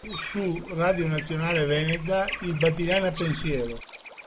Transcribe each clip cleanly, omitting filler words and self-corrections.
su Radio Nazionale Veneta il Battigliana Pensiero.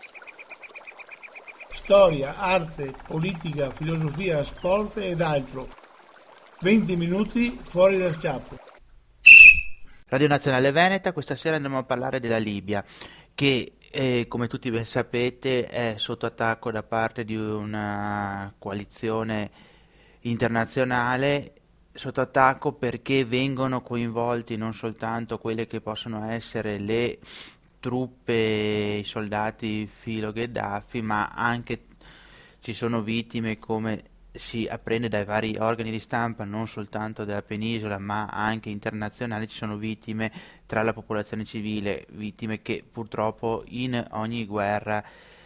Storia, arte, politica, filosofia, sport ed altro. 20 minuti fuori dal schiaffo. Radio Nazionale Veneta, questa sera andremo a parlare della Libia, che come tutti ben sapete è sotto attacco da parte di una coalizione internazionale, sotto attacco perché vengono coinvolti non soltanto quelle che possono essere le truppe, i soldati filo Gheddafi, ma anche ci sono vittime, come si apprende dai vari organi di stampa, non soltanto della penisola ma anche internazionali. Ci sono vittime tra la popolazione civile, vittime che purtroppo in ogni guerra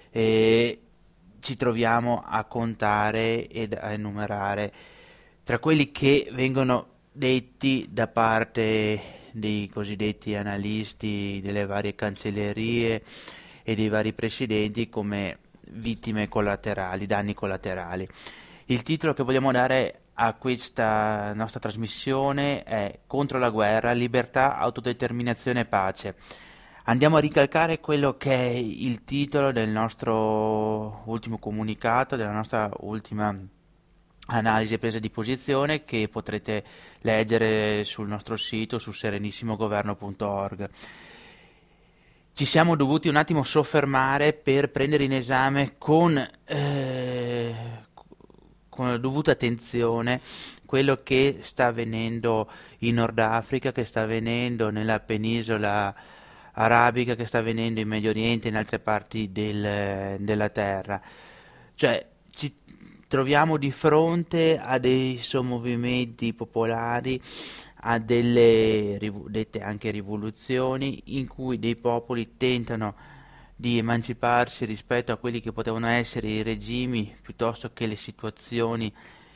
ci troviamo a contare ed a enumerare. Tra quelli che vengono detti da parte dei cosiddetti analisti delle varie cancellerie e dei vari presidenti come vittime collaterali, danni collaterali. Il titolo che vogliamo dare a questa nostra trasmissione è Contro la guerra, libertà, autodeterminazione e pace. Andiamo a ricalcare quello che è il titolo del nostro ultimo comunicato, della nostra ultima analisi e presa di posizione, che potrete leggere sul nostro sito su serenissimogoverno.org. Ci siamo dovuti un attimo soffermare per prendere in esame con la dovuta attenzione quello che sta avvenendo in Nord Africa, che sta avvenendo nella penisola arabica, che sta avvenendo in Medio Oriente e in altre parti della terra. Cioè ci troviamo di fronte a dei sommovimenti popolari, a delle dette anche rivoluzioni, in cui dei popoli tentano di emanciparsi rispetto a quelli che potevano essere i regimi piuttosto che le situazioni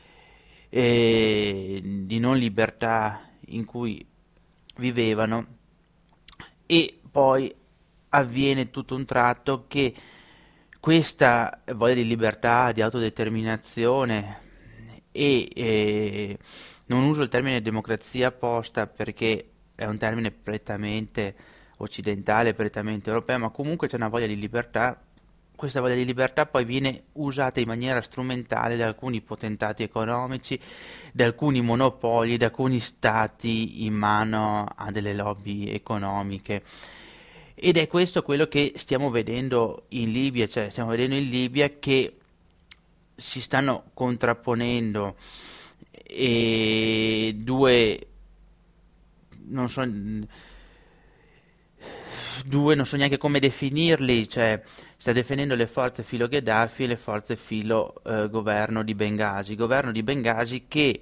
di non libertà in cui vivevano, e poi avviene tutto un tratto che questa voglia di libertà, di autodeterminazione non uso il termine democrazia apposta perché è un termine prettamente occidentale, prettamente europeo, ma comunque c'è una voglia di libertà. Questa voglia di libertà poi viene usata in maniera strumentale da alcuni potentati economici, da alcuni monopoli, da alcuni stati in mano a delle lobby economiche. Ed è questo quello che stiamo vedendo in Libia, cioè stiamo vedendo in Libia che si stanno contrapponendo due non so neanche come definirli, cioè sta difendendo le forze filo Gheddafi e le forze filo governo di Bengasi che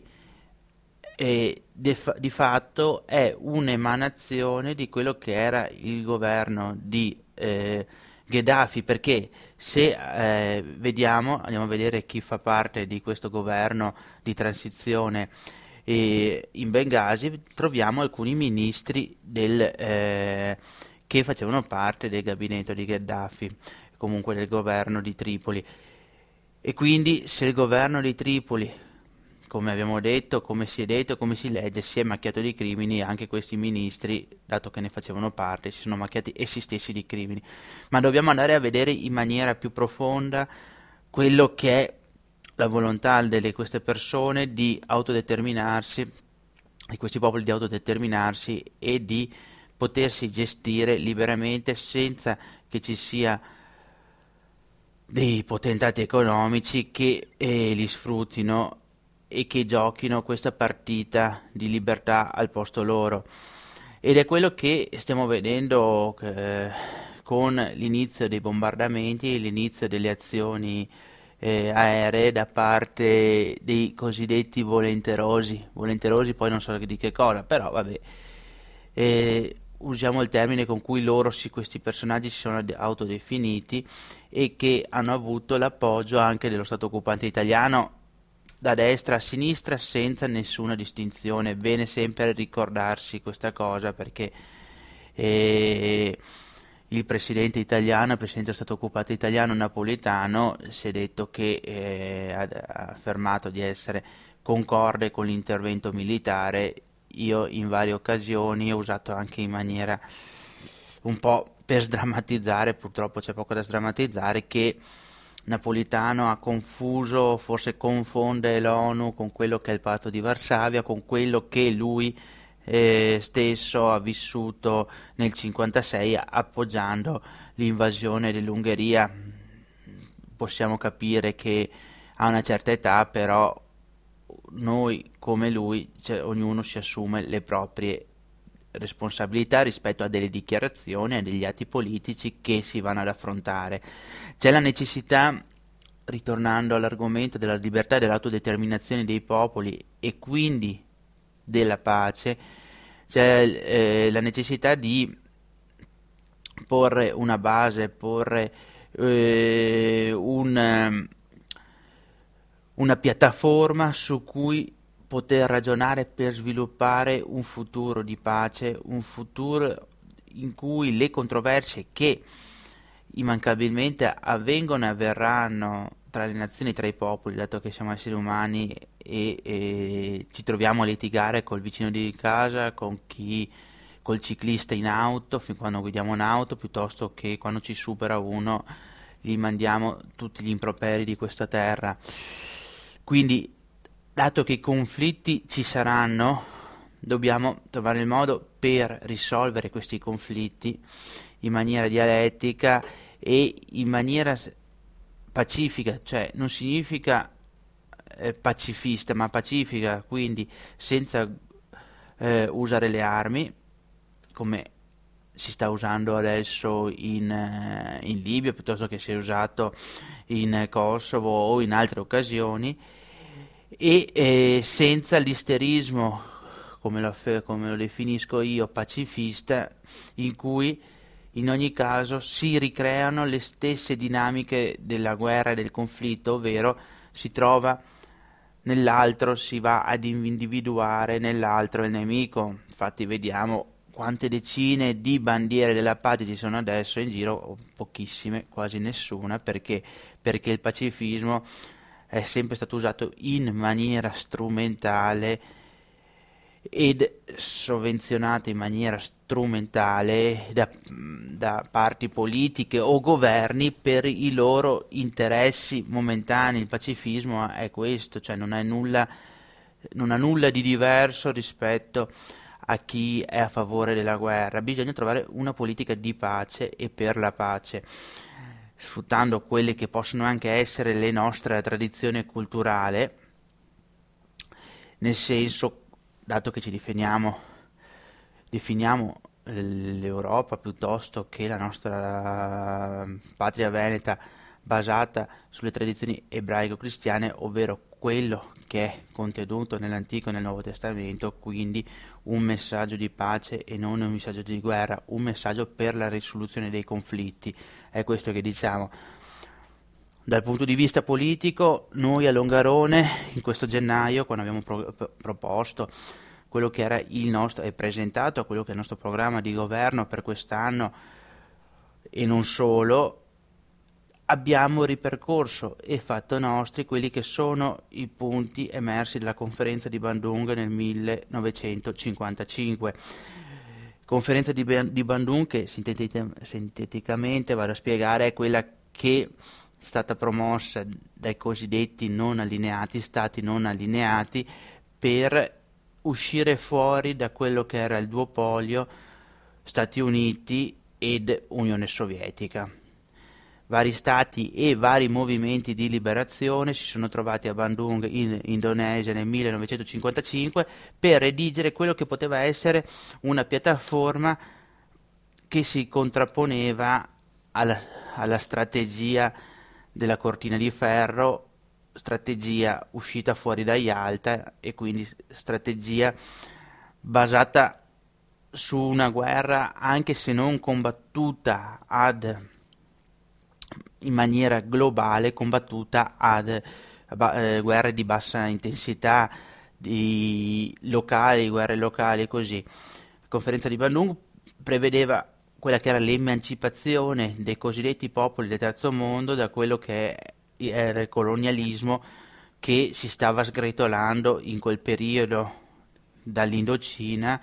di fatto è un'emanazione di quello che era il governo di Gheddafi, perché se andiamo a vedere chi fa parte di questo governo di transizione in Bengasi, troviamo alcuni ministri che facevano parte del gabinetto di Gheddafi, comunque del governo di Tripoli. E quindi se il governo di Tripoli, come abbiamo detto, come si è detto, come si legge, si è macchiato di crimini, anche questi ministri, dato che ne facevano parte, si sono macchiati essi stessi di crimini. Ma dobbiamo andare a vedere in maniera più profonda quello che è la volontà di queste persone di autodeterminarsi, di questi popoli di autodeterminarsi e di potersi gestire liberamente senza che ci sia dei potentati economici che li sfruttino e che giochino questa partita di libertà al posto loro. Ed è quello che stiamo vedendo con l'inizio dei bombardamenti e l'inizio delle azioni aeree da parte dei cosiddetti volenterosi poi non so di che cosa, però vabbè, usiamo il termine con cui questi personaggi si sono autodefiniti e che hanno avuto l'appoggio anche dello Stato occupante italiano da destra a sinistra senza nessuna distinzione. È bene sempre ricordarsi questa cosa perché il presidente italiano, il presidente dello Stato occupato italiano Napolitano, si è detto che ha affermato di essere concorde con l'intervento militare io in varie occasioni ho usato anche in maniera un po' per sdrammatizzare, purtroppo c'è poco da sdrammatizzare, che Napolitano ha confuso, forse confonde l'ONU con quello che è il patto di Varsavia, con quello che lui stesso ha vissuto nel 1956 appoggiando l'invasione dell'Ungheria. Possiamo capire che a una certa età però noi come lui, cioè, ognuno si assume le proprie responsabilità rispetto a delle dichiarazioni e a degli atti politici che si vanno ad affrontare. C'è la necessità, ritornando all'argomento della libertà e dell'autodeterminazione dei popoli e quindi della pace, c'è la necessità di porre una base, porre una piattaforma su cui poter ragionare per sviluppare un futuro di pace, un futuro in cui le controversie che immancabilmente avvengono e avverranno tra le nazioni, tra i popoli, dato che siamo esseri umani e ci troviamo a litigare col vicino di casa, col ciclista in auto, fin quando guidiamo un'auto, piuttosto che quando ci supera uno gli mandiamo tutti gli improperi di questa terra. Quindi, dato che i conflitti ci saranno, dobbiamo trovare il modo per risolvere questi conflitti in maniera dialettica e in maniera pacifica, cioè non significa pacifista, ma pacifica, quindi senza usare le armi, come si sta usando adesso in Libia, piuttosto che si è usato in Kosovo o in altre occasioni, e senza l'isterismo, come lo definisco io, pacifista, in cui in ogni caso si ricreano le stesse dinamiche della guerra e del conflitto, ovvero si trova nell'altro, si va ad individuare nell'altro il nemico. Infatti vediamo quante decine di bandiere della pace ci sono adesso in giro, pochissime, quasi nessuna, perché il pacifismo è sempre stato usato in maniera strumentale ed sovvenzionato in maniera strumentale da parti politiche o governi per i loro interessi momentanei. Il pacifismo è questo, cioè non ha nulla di diverso rispetto a chi è a favore della guerra. Bisogna trovare una politica di pace e per la pace, sfruttando quelle che possono anche essere le nostre tradizioni culturali, nel senso, dato che ci definiamo l'Europa piuttosto che la nostra patria veneta basata sulle tradizioni ebraico-cristiane, ovvero quello che è contenuto nell'Antico e nel Nuovo Testamento, quindi un messaggio di pace e non un messaggio di guerra, un messaggio per la risoluzione dei conflitti. È questo che diciamo. Dal punto di vista politico, noi a Longarone, in questo gennaio, quando abbiamo proposto quello che era il nostro, e presentato quello che è il nostro programma di governo per quest'anno, e non solo, abbiamo ripercorso e fatto nostri quelli che sono i punti emersi dalla conferenza di Bandung nel 1955. Conferenza di Bandung che sinteticamente vado a spiegare è quella che è stata promossa dai cosiddetti non allineati, stati non allineati, per uscire fuori da quello che era il duopolio Stati Uniti ed Unione Sovietica. Vari stati e vari movimenti di liberazione si sono trovati a Bandung in Indonesia nel 1955 per redigere quello che poteva essere una piattaforma che si contrapponeva alla strategia della cortina di ferro, strategia uscita fuori da Yalta e quindi strategia basata su una guerra anche se non combattuta in maniera globale, combattuta ad guerre di bassa intensità, guerre locali e così. La conferenza di Bandung prevedeva quella che era l'emancipazione dei cosiddetti popoli del terzo mondo da quello che era il colonialismo che si stava sgretolando in quel periodo dall'Indocina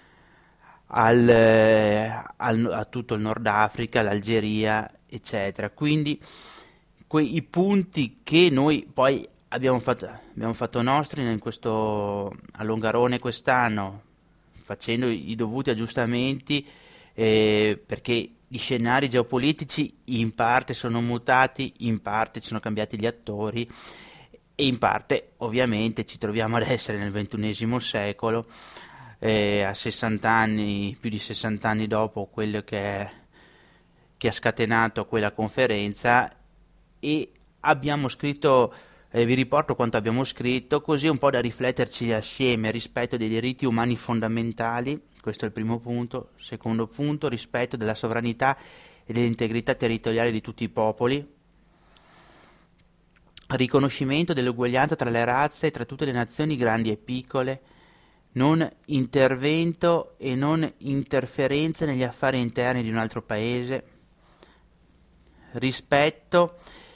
a tutto il Nord Africa, l'Algeria, eccetera. Quindi i punti che noi poi abbiamo fatto nostri a Longarone quest'anno, facendo i dovuti aggiustamenti, perché gli scenari geopolitici in parte sono mutati, in parte ci sono cambiati gli attori e in parte ovviamente ci troviamo ad essere nel XXI secolo, a 60 anni, più di 60 anni dopo quello che ha scatenato quella conferenza, e abbiamo scritto, vi riporto quanto abbiamo scritto, così un po' da rifletterci assieme: rispetto dei diritti umani fondamentali, questo è il primo punto. Secondo punto, rispetto della sovranità e dell'integrità territoriale di tutti i popoli, riconoscimento dell'uguaglianza tra le razze e tra tutte le nazioni grandi e piccole, non intervento e non interferenze negli affari interni di un altro paese, rispetto,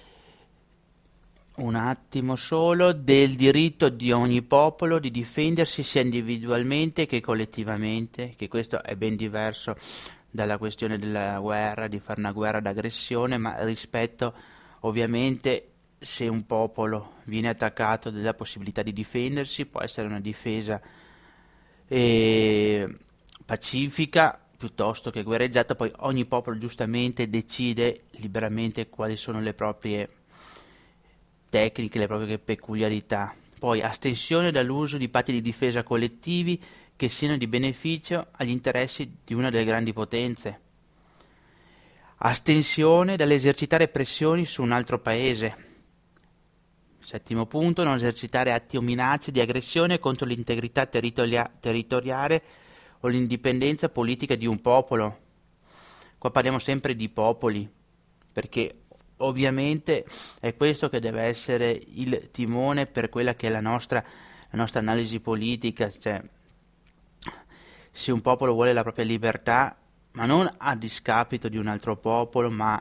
un attimo solo, del diritto di ogni popolo di difendersi sia individualmente che collettivamente, che questo è ben diverso dalla questione della guerra, di fare una guerra d'aggressione, ma rispetto, ovviamente, se un popolo viene attaccato, della possibilità di difendersi, può essere una difesa pacifica piuttosto che guerreggiata. Poi ogni popolo giustamente decide liberamente quali sono le proprie tecniche, le proprie peculiarità. Poi astensione dall'uso di patti di difesa collettivi che siano di beneficio agli interessi di una delle grandi potenze. Astensione dall'esercitare pressioni su un altro paese. Settimo punto, non esercitare atti o minacce di aggressione contro l'integrità territoriale o l'indipendenza politica di un popolo. Qua parliamo sempre di popoli, perché ovviamente è questo che deve essere il timone per quella che è la nostra analisi politica. Cioè, se un popolo vuole la propria libertà, ma non a discapito di un altro popolo, ma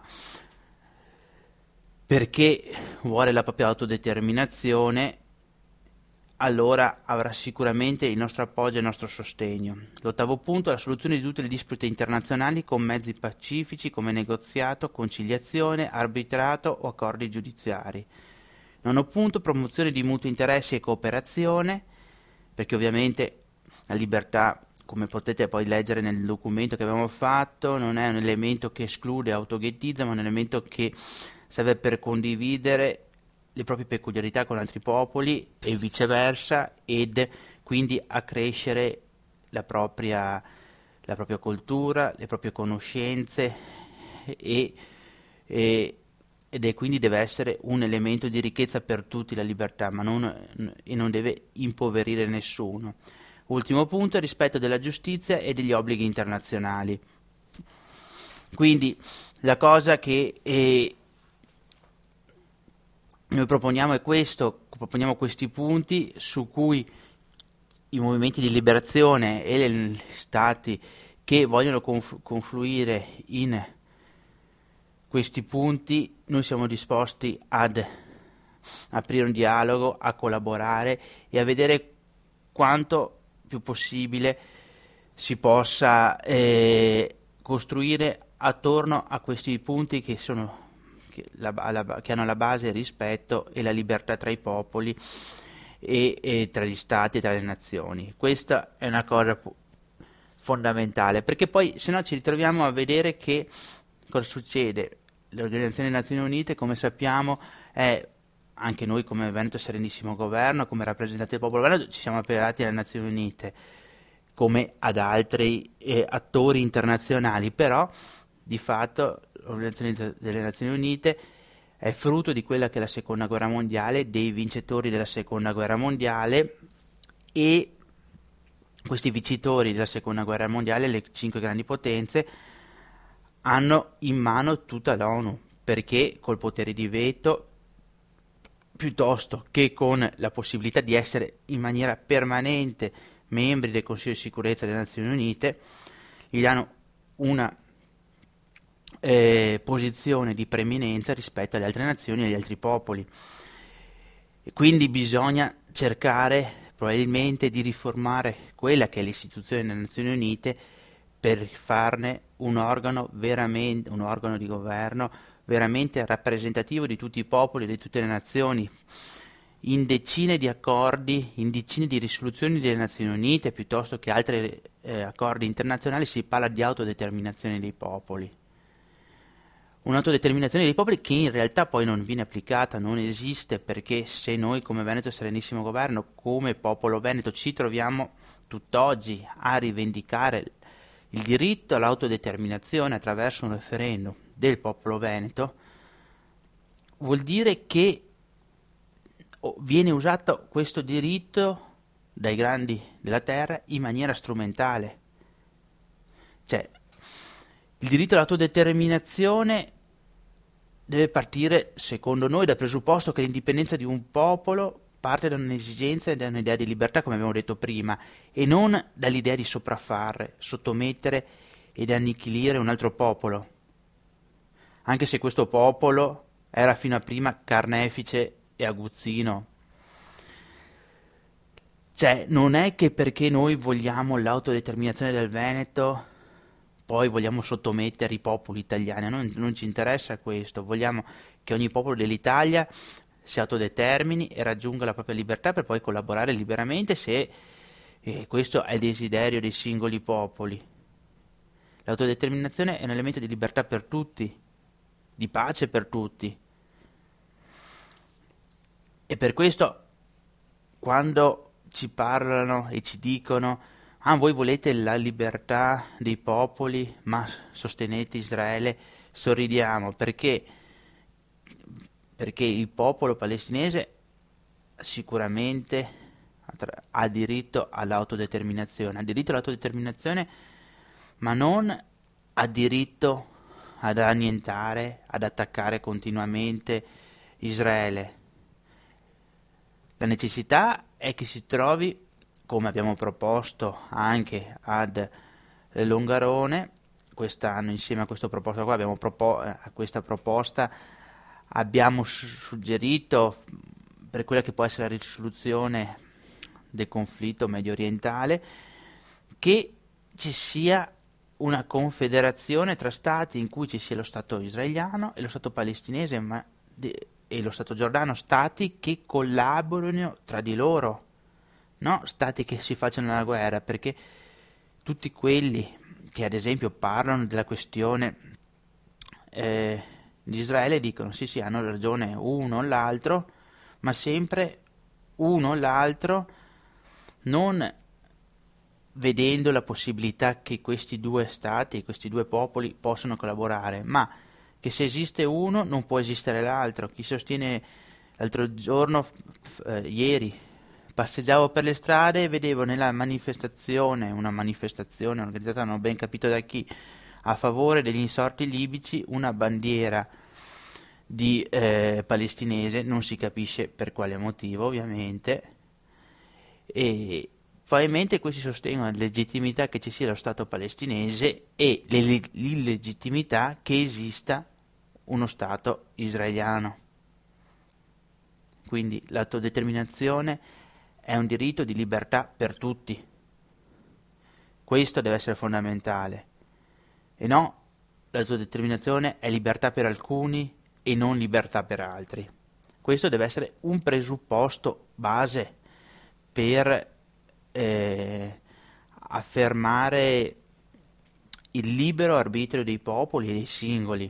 perché vuole la propria autodeterminazione, allora avrà sicuramente il nostro appoggio e il nostro sostegno. L'ottavo punto è la soluzione di tutte le dispute internazionali con mezzi pacifici come negoziato, conciliazione, arbitrato o accordi giudiziari. Nono punto, promozione di mutui interessi e cooperazione, perché ovviamente la libertà, come potete poi leggere nel documento che abbiamo fatto, non è un elemento che esclude e autoghettizza, ma un elemento che serve per condividere le proprie peculiarità con altri popoli e viceversa, ed quindi accrescere la propria cultura, le proprie conoscenze, ed è quindi deve essere un elemento di ricchezza per tutti la libertà, ma non deve impoverire nessuno. Ultimo punto, rispetto della giustizia e degli obblighi internazionali. Quindi la cosa che noi proponiamo è questo: proponiamo questi punti su cui i movimenti di liberazione e gli stati che vogliono confluire in questi punti, noi siamo disposti ad aprire un dialogo, a collaborare e a vedere quanto più possibile si possa costruire attorno a questi punti che hanno la base il rispetto e la libertà tra i popoli e tra gli stati e tra le nazioni. Questa è una cosa fondamentale, perché poi se no ci ritroviamo a vedere che cosa succede. L'Organizzazione delle Nazioni Unite, come sappiamo, è, anche noi come Veneto Serenissimo Governo, come rappresentanti del popolo veneto, ci siamo appellati alle Nazioni Unite come ad altri attori internazionali, però di fatto l'Organizzazione delle Nazioni Unite è frutto di quella che è la Seconda Guerra Mondiale, dei vincitori della Seconda Guerra Mondiale, e questi vincitori della Seconda Guerra Mondiale, le 5 grandi potenze, hanno in mano tutta l'ONU, perché col potere di veto, piuttosto che con la possibilità di essere in maniera permanente membri del Consiglio di Sicurezza delle Nazioni Unite, gli danno una posizione di preeminenza rispetto alle altre nazioni e agli altri popoli. E quindi bisogna cercare probabilmente di riformare quella che è l'istituzione delle Nazioni Unite per farne un organo di governo veramente rappresentativo di tutti i popoli, di tutte le nazioni, in decine di accordi, in decine di risoluzioni delle Nazioni Unite, piuttosto che altri accordi internazionali, si parla di autodeterminazione dei popoli. Un'autodeterminazione dei popoli che in realtà poi non viene applicata, non esiste, perché se noi come Veneto Serenissimo Governo, come popolo veneto, ci troviamo tutt'oggi a rivendicare il diritto all'autodeterminazione attraverso un referendum del popolo veneto, vuol dire che viene usato questo diritto dai grandi della terra in maniera strumentale. Cioè, il diritto all'autodeterminazione deve partire, secondo noi, dal presupposto che l'indipendenza di un popolo parte da un'esigenza e da un'idea di libertà, come abbiamo detto prima, e non dall'idea di sopraffare, sottomettere ed annichilire un altro popolo, anche se questo popolo era fino a prima carnefice e aguzzino. Cioè, non è che perché noi vogliamo l'autodeterminazione del Veneto poi vogliamo sottomettere i popoli italiani, non ci interessa questo, vogliamo che ogni popolo dell'Italia si autodetermini e raggiunga la propria libertà per poi collaborare liberamente se questo è il desiderio dei singoli popoli. L'autodeterminazione è un elemento di libertà per tutti, di pace per tutti. E per questo, quando ci parlano e ci dicono voi volete la libertà dei popoli, ma sostenete Israele, sorridiamo, perché il popolo palestinese sicuramente ha diritto all'autodeterminazione, ma non ha diritto ad annientare, ad attaccare continuamente Israele. La necessità è che si trovi, come abbiamo proposto anche ad Longarone quest'anno, insieme a questa proposta qua, abbiamo suggerito per quella che può essere la risoluzione del conflitto medio orientale, che ci sia una confederazione tra stati in cui ci sia lo Stato israeliano e lo Stato palestinese e lo Stato giordano, stati che collaborino tra di loro, no stati che si facciano la guerra, perché tutti quelli che ad esempio parlano della questione di Israele dicono sì, hanno ragione uno o l'altro, ma sempre uno o l'altro, non vedendo la possibilità che questi due stati, questi due popoli possano collaborare, ma che se esiste uno non può esistere l'altro. Chi sostiene, l'altro giorno, ieri, passeggiavo per le strade e vedevo nella manifestazione, una manifestazione organizzata, non ho ben capito da chi, a favore degli insorti libici, una bandiera di palestinese, non si capisce per quale motivo ovviamente, e probabilmente questi sostengono la legittimità che ci sia lo Stato palestinese e l'illegittimità che esista uno Stato israeliano. Quindi l'autodeterminazione è un diritto di libertà per tutti. Questo deve essere fondamentale. E no, l'autodeterminazione è libertà per alcuni e non libertà per altri. Questo deve essere un presupposto base per affermare il libero arbitrio dei popoli e dei singoli.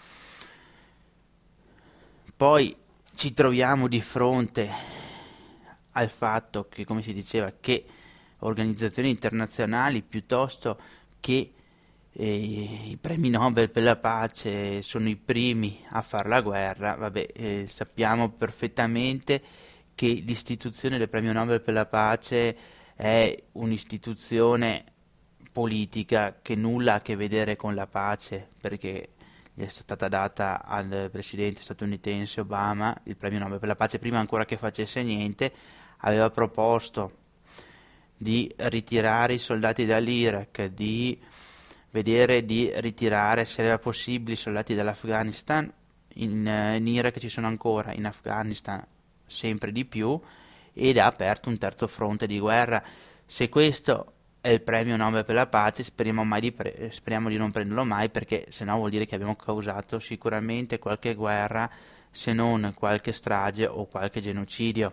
Poi ci troviamo di fronte al fatto che, come si diceva, che organizzazioni internazionali piuttosto che i premi Nobel per la pace sono i primi a fare la guerra. Sappiamo perfettamente che l'istituzione del premio Nobel per la pace è un'istituzione politica che nulla ha a che vedere con la pace, perché gli è stata data al presidente statunitense Obama il premio Nobel per la pace prima ancora che facesse niente. Aveva proposto di ritirare i soldati dall'Iraq, di vedere di ritirare, se era possibile, i soldati dall'Afghanistan. In Iraq ci sono ancora, in Afghanistan sempre di più, ed ha aperto un terzo fronte di guerra. Se questo è il premio Nobel per la pace, speriamo di non prenderlo mai, perché sennò vuol dire che abbiamo causato sicuramente qualche guerra, se non qualche strage o qualche genocidio.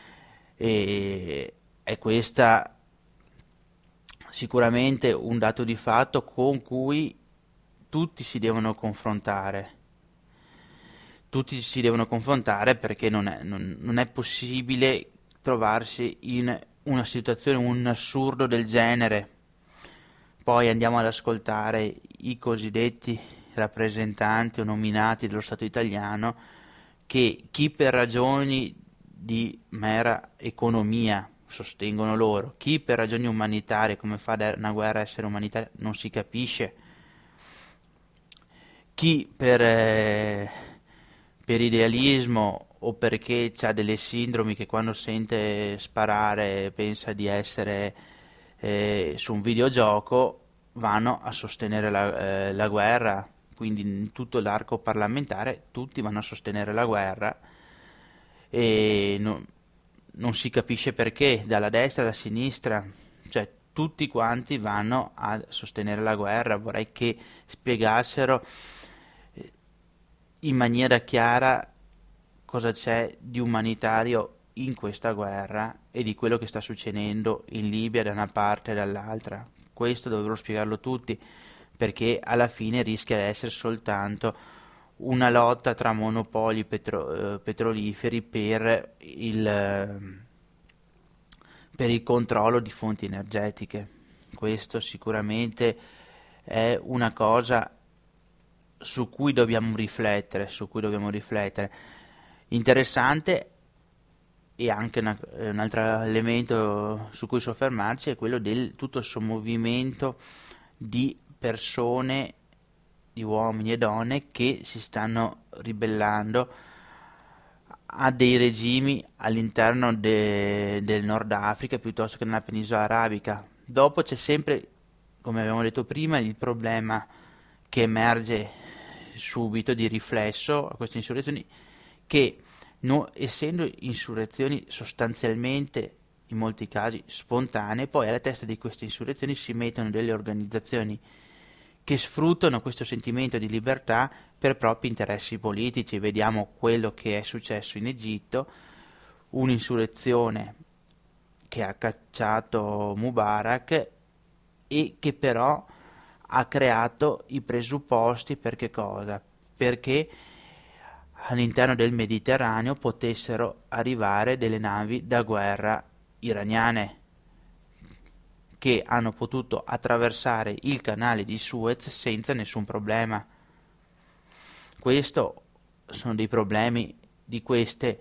E è questa sicuramente un dato di fatto con cui tutti si devono confrontare. Tutti si devono confrontare, perché non è possibile trovarsi in una situazione, un assurdo del genere. Poi andiamo ad ascoltare i cosiddetti rappresentanti o nominati dello Stato italiano, che chi per ragioni di mera economia sostengono loro, chi per ragioni umanitarie, come fa una guerra a essere umanitaria, non si capisce, chi per idealismo o perché ha delle sindromi che quando sente sparare pensa di essere su un videogioco, vanno a sostenere la guerra. Quindi in tutto l'arco parlamentare tutti vanno a sostenere la guerra e non si capisce perché, dalla destra alla sinistra, cioè tutti quanti vanno a sostenere la guerra. Vorrei che spiegassero in maniera chiara cosa c'è di umanitario in questa guerra e di quello che sta succedendo in Libia da una parte e dall'altra. Questo dovrebbero spiegarlo tutti, perché alla fine rischia di essere soltanto una lotta tra monopoli petroliferi per il controllo di fonti energetiche. Questo sicuramente è una cosa su cui dobbiamo riflettere. Interessante, e anche un altro elemento su cui soffermarci è quello del tutto il sommovimento di persone, di uomini e donne che si stanno ribellando a dei regimi all'interno del Nord Africa piuttosto che nella penisola arabica. Dopo c'è sempre, come abbiamo detto prima, il problema che emerge subito di riflesso a queste insurrezioni, che essendo insurrezioni sostanzialmente in molti casi spontanee, poi alla testa di queste insurrezioni si mettono delle organizzazioni che sfruttano questo sentimento di libertà per propri interessi politici. Vediamo quello che è successo in Egitto, un'insurrezione che ha cacciato Mubarak e che però ha creato i presupposti per che cosa? Perché all'interno del Mediterraneo potessero arrivare delle navi da guerra iraniane che hanno potuto attraversare il canale di Suez senza nessun problema. Questo sono dei problemi di queste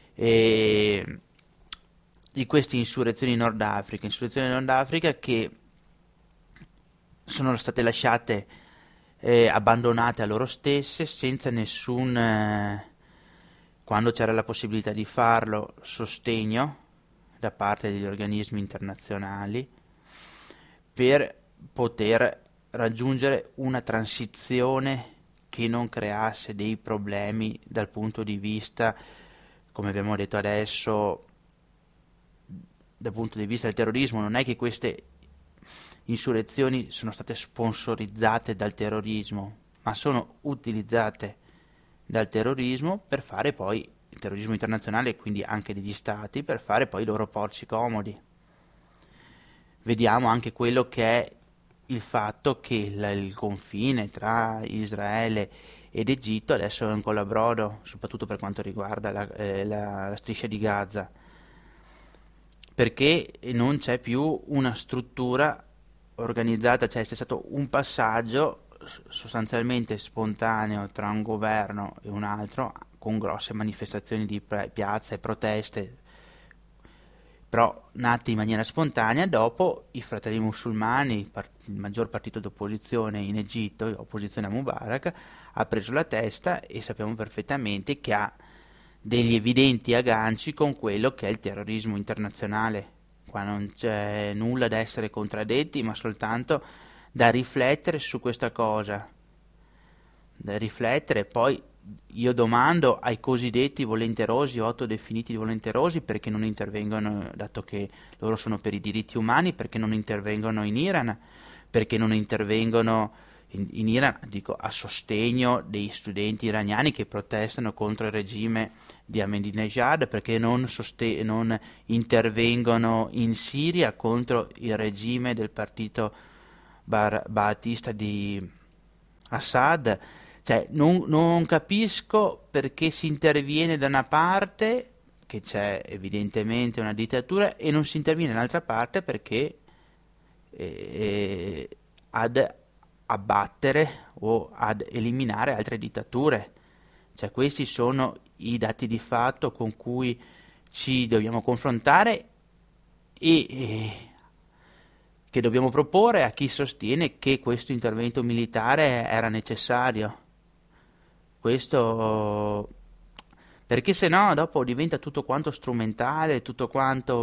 insurrezioni in Nord Africa che sono state lasciate abbandonate a loro stesse senza nessun, quando c'era la possibilità di farlo, sostegno da parte degli organismi internazionali per poter raggiungere una transizione che non creasse dei problemi dal punto di vista, come abbiamo detto adesso, dal punto di vista del terrorismo. Non è che queste insurrezioni sono state sponsorizzate dal terrorismo, ma sono utilizzate dal terrorismo per fare poi il terrorismo internazionale, e quindi anche degli stati, per fare poi i loro porci comodi. Vediamo anche quello che è il fatto che il confine tra Israele ed Egitto adesso è un colabrodo, soprattutto per quanto riguarda la striscia di Gaza, perché non c'è più una struttura organizzata, cioè c'è stato un passaggio sostanzialmente spontaneo tra un governo e un altro, con grosse manifestazioni di piazza e proteste, però nate in maniera spontanea. Dopo i Fratelli Musulmani, il maggior partito d'opposizione in Egitto, opposizione a Mubarak, ha preso la testa e sappiamo perfettamente che ha degli evidenti agganci con quello che è il terrorismo internazionale. Qua non c'è nulla da essere contraddetti, ma soltanto da riflettere su questa cosa, da riflettere. Poi io domando ai cosiddetti volenterosi o autodefiniti volenterosi perché non intervengono, dato che loro sono per i diritti umani, perché non intervengono in Iran, perché non intervengono in Iran, dico, a sostegno dei studenti iraniani che protestano contro il regime di Ahmadinejad, perché non intervengono in Siria contro il regime del partito ba'athista di Assad. Cioè, non capisco perché si interviene da una parte, che c'è evidentemente una dittatura, e non si interviene dall'altra parte perché ad abbattere o ad eliminare altre dittature. Cioè, questi sono i dati di fatto con cui ci dobbiamo confrontare e che dobbiamo proporre a chi sostiene che questo intervento militare era necessario. Questo perché se no dopo diventa tutto quanto strumentale, tutto quanto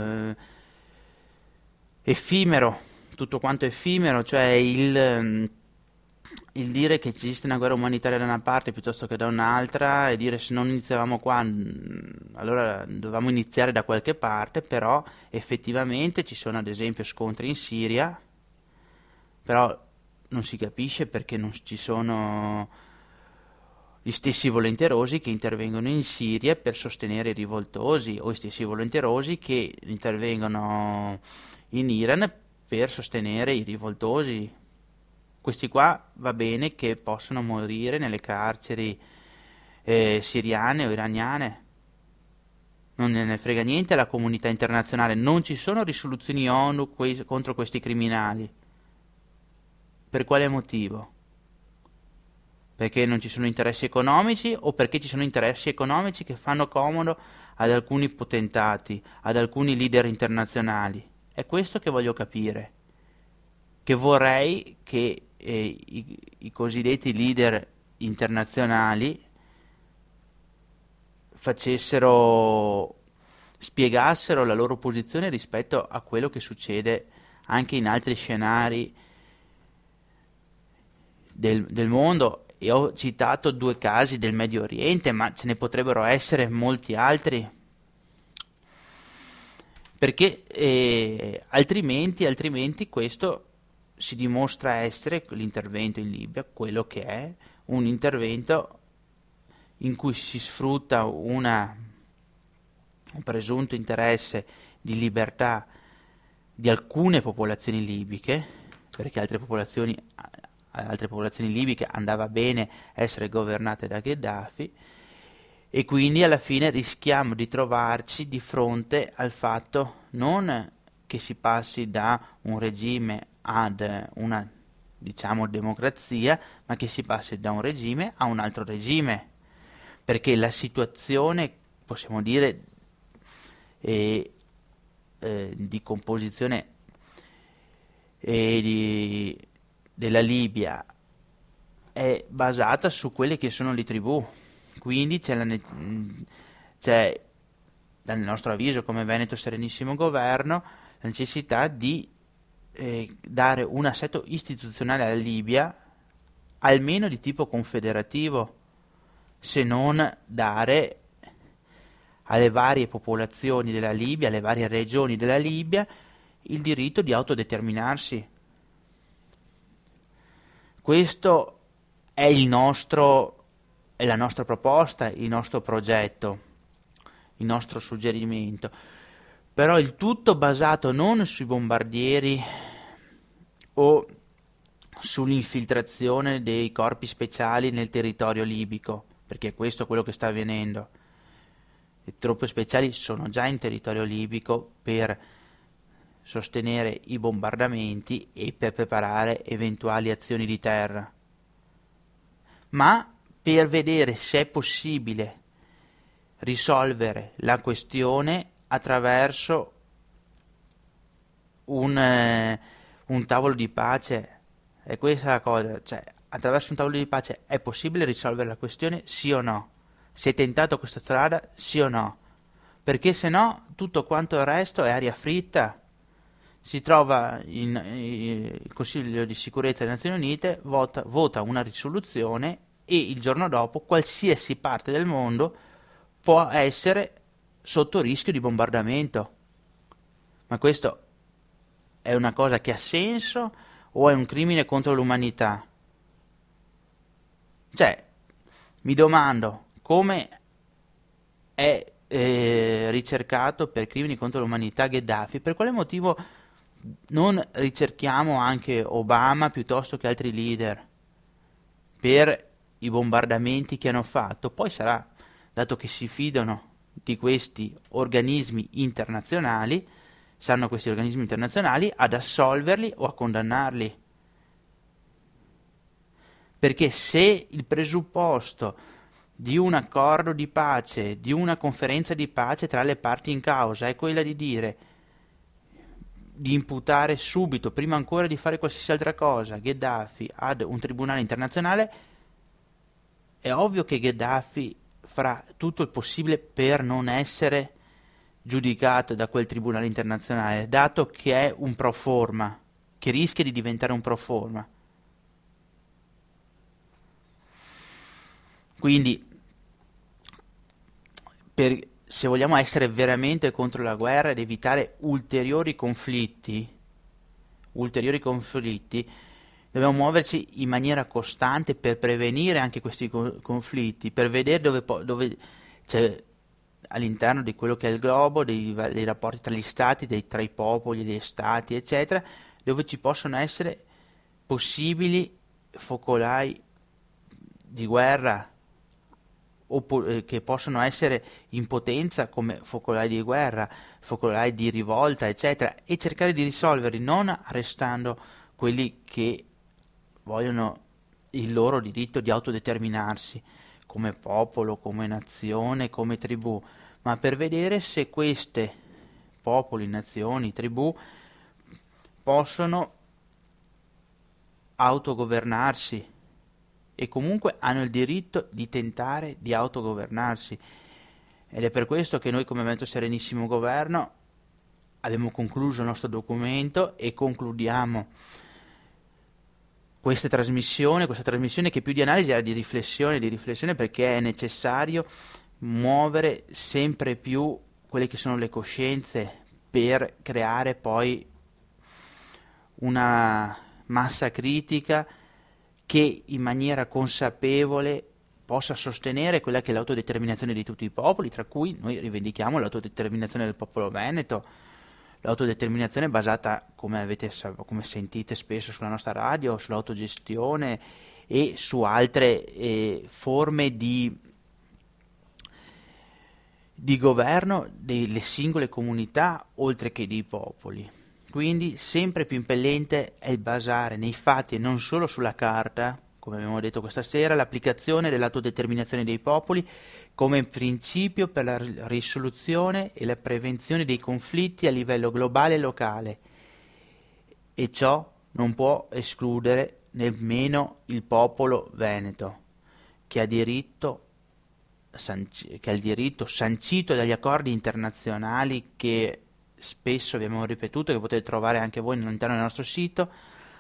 effimero, cioè il dire che esiste una guerra umanitaria da una parte piuttosto che da un'altra, e dire se non iniziavamo qua allora dovevamo iniziare da qualche parte, però effettivamente ci sono ad esempio scontri in Siria, però non si capisce perché non ci sono gli stessi volenterosi che intervengono in Siria per sostenere i rivoltosi, o gli stessi volenterosi che intervengono in Iran per sostenere i rivoltosi. Questi qua va bene che possono morire nelle carceri siriane o iraniane, non ne frega niente alla comunità internazionale, non ci sono risoluzioni ONU contro questi criminali. Per quale motivo? Perché non ci sono interessi economici o perché ci sono interessi economici che fanno comodo ad alcuni potentati, ad alcuni leader internazionali? È questo che voglio capire, che vorrei che i cosiddetti leader internazionali spiegassero la loro posizione rispetto a quello che succede anche in altri scenari del mondo. E ho citato 2 casi del Medio Oriente, ma ce ne potrebbero essere molti altri, perché altrimenti questo si dimostra essere l'intervento in Libia quello che è, un intervento in cui si sfrutta un presunto interesse di libertà di alcune popolazioni libiche, perché altre popolazioni libiche andava bene essere governate da Gheddafi, e quindi alla fine rischiamo di trovarci di fronte al fatto non che si passi da un regime ad una, diciamo, democrazia, ma che si passi da un regime a un altro regime, perché la situazione, possiamo dire, di composizione della Libia è basata su quelle che sono le tribù, quindi c'è, dal nostro avviso come Veneto Serenissimo Governo, la necessità di dare un assetto istituzionale alla Libia almeno di tipo confederativo, se non dare alle varie popolazioni della Libia, alle varie regioni della Libia, il diritto di autodeterminarsi. Questo è la nostra proposta, il nostro progetto, il nostro suggerimento, però il tutto basato non sui bombardieri o sull'infiltrazione dei corpi speciali nel territorio libico, perché questo è quello che sta avvenendo. Le truppe speciali sono già in territorio libico per sostenere i bombardamenti e per preparare eventuali azioni di terra, ma per vedere se è possibile risolvere la questione attraverso un tavolo di pace. E questa è la cosa, cioè, attraverso un tavolo di pace è possibile risolvere la questione, sì o no? Si è tentato questa strada, sì o no? Perché se no tutto quanto il resto è aria fritta. Si trova il Consiglio di Sicurezza delle Nazioni Unite, vota una risoluzione e il giorno dopo qualsiasi parte del mondo può essere sotto rischio di bombardamento. Ma questo è una cosa che ha senso o è un crimine contro l'umanità? Cioè, mi domando come è ricercato per crimini contro l'umanità Gheddafi, per quale motivo non ricerchiamo anche Obama piuttosto che altri leader per i bombardamenti che hanno fatto? Poi sarà, dato che si fidano di questi organismi internazionali, saranno questi organismi internazionali ad assolverli o a condannarli. Perché se il presupposto di un accordo di pace, di una conferenza di pace tra le parti in causa è quella di dire, di imputare subito, prima ancora di fare qualsiasi altra cosa, Gheddafi ad un tribunale internazionale, è ovvio che Gheddafi farà tutto il possibile per non essere giudicato da quel tribunale internazionale, dato che è un pro forma, che rischia di diventare un pro forma. Quindi, se vogliamo essere veramente contro la guerra ed evitare ulteriori conflitti, dobbiamo muoverci in maniera costante per prevenire anche questi conflitti, per vedere dove c'è all'interno di quello che è il globo, dei rapporti tra gli stati, tra i popoli, degli stati, eccetera, dove ci possono essere possibili focolai di guerra che possono essere in potenza come focolai di guerra, focolai di rivolta, eccetera, e cercare di risolverli, non arrestando quelli che vogliono il loro diritto di autodeterminarsi come popolo, come nazione, come tribù, ma per vedere se queste popoli, nazioni, tribù possono autogovernarsi e comunque hanno il diritto di tentare di autogovernarsi. Ed è per questo che noi come Movimento Serenissimo Governo abbiamo concluso il nostro documento e concludiamo questa trasmissione che più di analisi era di riflessione, perché è necessario muovere sempre più quelle che sono le coscienze per creare poi una massa critica che in maniera consapevole possa sostenere quella che è l'autodeterminazione di tutti i popoli, tra cui noi rivendichiamo l'autodeterminazione del popolo veneto, l'autodeterminazione basata, come sentite spesso sulla nostra radio, sull'autogestione e su altre forme di governo delle singole comunità oltre che dei popoli. Quindi sempre più impellente è il basare nei fatti e non solo sulla carta, come abbiamo detto questa sera, l'applicazione dell'autodeterminazione dei popoli come principio per la risoluzione e la prevenzione dei conflitti a livello globale e locale. E ciò non può escludere nemmeno il popolo veneto, che ha il diritto sancito dagli accordi internazionali che spesso abbiamo ripetuto, che potete trovare anche voi all'interno del nostro sito.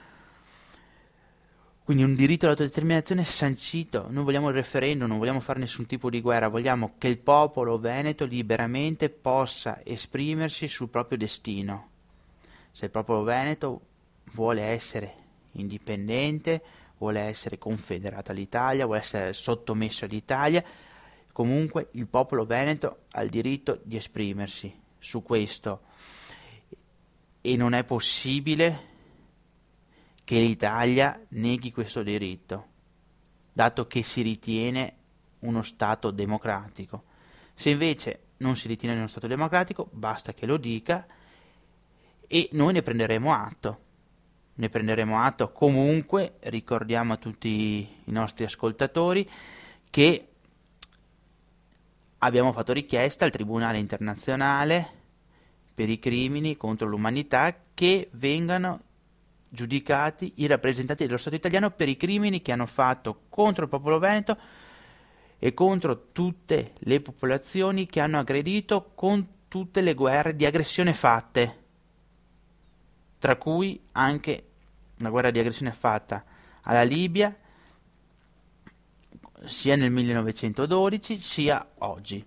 Quindi un diritto all'autodeterminazione sancito. Non vogliamo il referendum, non vogliamo fare nessun tipo di guerra, vogliamo che il popolo veneto liberamente possa esprimersi sul proprio destino. Se il popolo veneto vuole essere indipendente, vuole essere confederato all'Italia, vuole essere sottomesso all'Italia, comunque il popolo veneto ha il diritto di esprimersi su questo e non è possibile che l'Italia neghi questo diritto, dato che si ritiene uno Stato democratico. Se invece non si ritiene uno Stato democratico, basta che lo dica e noi ne prenderemo atto. Ne prenderemo atto. Comunque ricordiamo a tutti i nostri ascoltatori che abbiamo fatto richiesta al Tribunale internazionale per i crimini contro l'umanità che vengano giudicati i rappresentanti dello Stato italiano per i crimini che hanno fatto contro il popolo veneto e contro tutte le popolazioni che hanno aggredito con tutte le guerre di aggressione fatte, tra cui anche una guerra di aggressione fatta alla Libia sia nel 1912 sia oggi.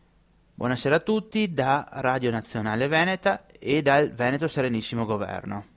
Buonasera a tutti da Radio Nazionale Veneta e dal Veneto Serenissimo Governo.